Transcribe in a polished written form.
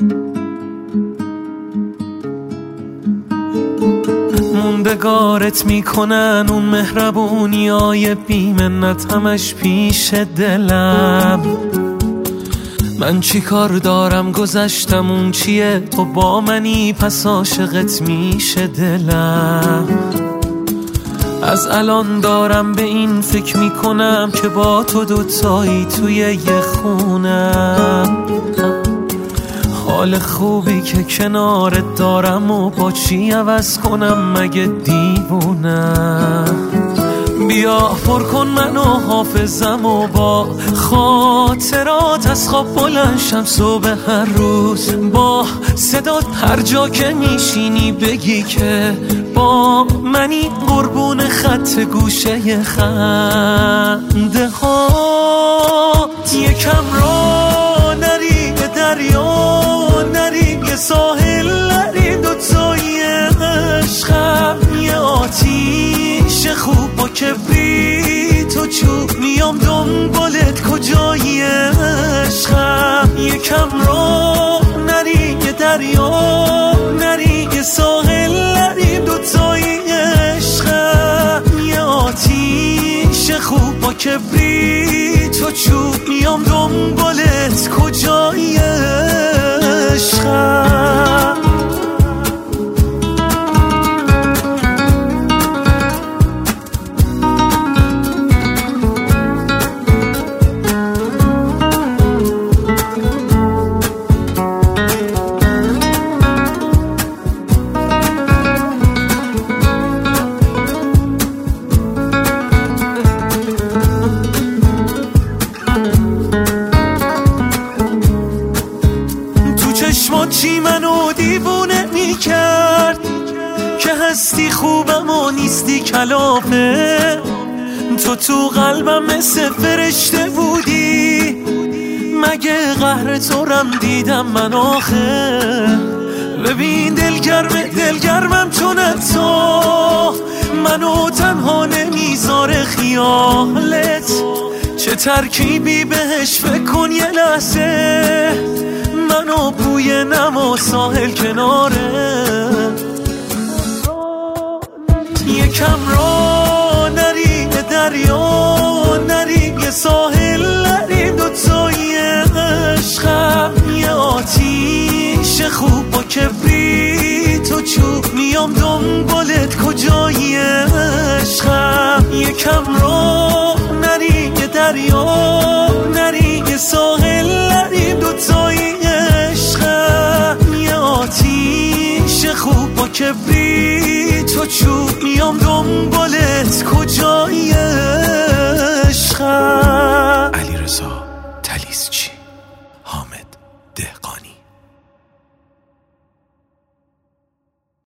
موندگارت میکنن اون مهربونیای بی‌منت همش پیش دلم. من چی کار دارم گذشتم اون چیه، تو با منی پس عاشقت میشه دلم. از الان دارم به این فکر میکنم که با تو دوتایی توی یه خونم. حال خوبی که کنارت دارم و با چی عوض کنم مگه دیوونم. بیا پر کن منو حافظم و با خاطرات از خواب بلند شم صبح هر روز. با صدات هر جا که میشینی بگی که با منی، قربون خط گوشه خنده هات. یکم را نری به دریا نری، یه ساحل نری، دوتایی عشقم یه آتیش خوب با کبریت و چوب. میام دنبالت کجایی عشقم. یکم را نری یه دریا نری، یه ساحل نری، دوتایی عشقم یه آتیش خوب با کبریت و چوب. میام دنبالت کجایی عشقم. چی منو دیوونه میکرد که هستی خوبم و نیستی کلافه. تو قلبم مثل فرشته بودی، مگه قهر تو رم دیدم من آخه. ببین دلگرمم چون تو منو تنها نمیذاره خیالت. چه ترکیبی بهش فکر کن یه لحظه، منو بوی نما ساحل کناره. یکم را نری به دریا نری، یه ساحل نری، دوتایی عشقم یه آتیش خوب با کبریت و چوب. میام دنبالت کجایی عشقم. یکم را نری یه دریا نری، یه ساحل نری، دوتایی آتیش خوب با کبریت و چوب. میام دنبالت کجایی